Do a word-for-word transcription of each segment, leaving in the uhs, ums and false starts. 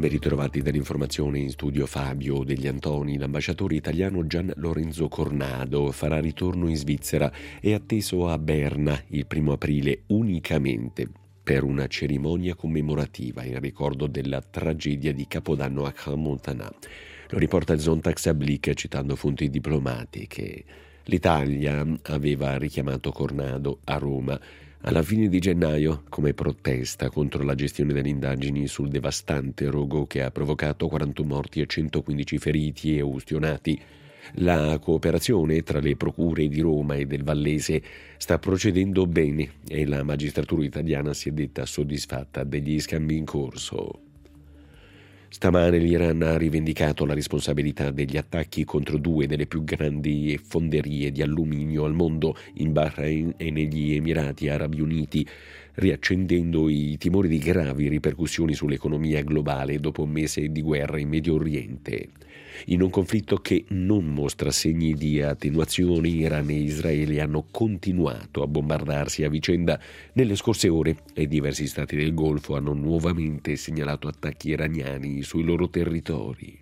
Ben ritrovati dall'informazione in studio Fabio Degli Antoni. L'ambasciatore italiano Gian Lorenzo Cornado farà ritorno in Svizzera e atteso a Berna il primo aprile unicamente per una cerimonia commemorativa in ricordo della tragedia di Capodanno a Crans-Montana. Lo riporta il Sonntagsblick citando fonti diplomatiche. L'Italia aveva richiamato Cornado a Roma alla fine di gennaio come protesta contro la gestione delle indagini sul devastante rogo che ha provocato quarantuno morti e centoquindici feriti e ustionati. La cooperazione tra le procure di Roma e del Vallese sta procedendo bene e la magistratura italiana si è detta soddisfatta degli scambi in corso. Stamane l'Iran ha rivendicato la responsabilità degli attacchi contro due delle più grandi fonderie di alluminio al mondo in Bahrain e negli Emirati Arabi Uniti, riaccendendo i timori di gravi ripercussioni sull'economia globale dopo un mese di guerra in Medio Oriente. In un conflitto che non mostra segni di attenuazione, Iran e Israele hanno continuato a bombardarsi a vicenda nelle scorse ore e diversi stati del Golfo hanno nuovamente segnalato attacchi iraniani sui loro territori.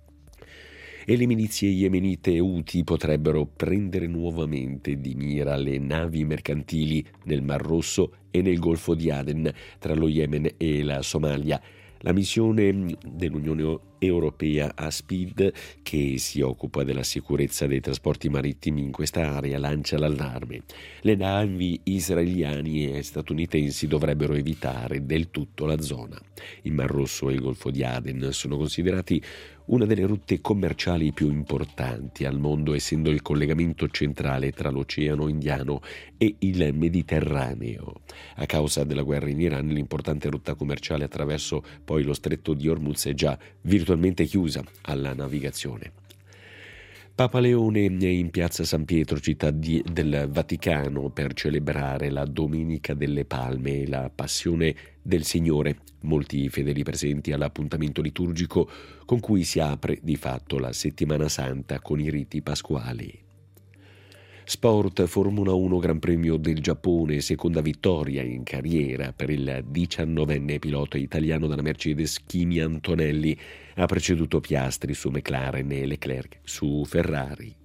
E le milizie yemenite Houthi potrebbero prendere nuovamente di mira le navi mercantili nel Mar Rosso e nel Golfo di Aden tra lo Yemen e la Somalia. La missione dell'Unione Europea ASPID, che si occupa della sicurezza dei trasporti marittimi in questa area, lancia l'allarme. Le navi israeliane e statunitensi dovrebbero evitare del tutto la zona. Il Mar Rosso e il Golfo di Aden sono considerati una delle rotte commerciali più importanti al mondo, essendo il collegamento centrale tra l'Oceano Indiano e il Mediterraneo. A causa della guerra in Iran, l'importante rotta commerciale attraverso poi lo stretto di Hormuz è già virtualmente chiusa alla navigazione. Papa Leone è in piazza San Pietro, città di, del Vaticano, per celebrare la Domenica delle Palme e la Passione del Signore. Molti fedeli presenti all'appuntamento liturgico con cui si apre di fatto la Settimana Santa con i riti pasquali. Sport, Formula uno Gran Premio del Giappone, seconda vittoria in carriera per il diciannovenne pilota italiano della Mercedes Kimi Antonelli, ha preceduto Piastri su McLaren e Leclerc su Ferrari.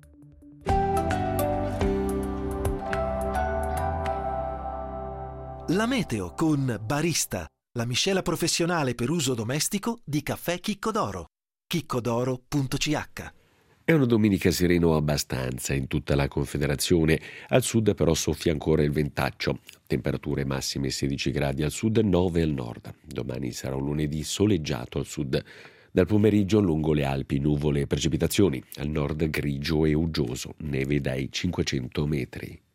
La meteo con Barista, la miscela professionale per uso domestico di caffè Chicco d'Oro. chiccodoro punto c h. È una domenica sereno abbastanza in tutta la Confederazione, al sud però soffia ancora il ventaccio, temperature massime sedici gradi al sud, nove al nord. Domani sarà un lunedì soleggiato al sud, dal pomeriggio lungo le Alpi nuvole e precipitazioni, al nord grigio e uggioso, neve dai cinquecento metri.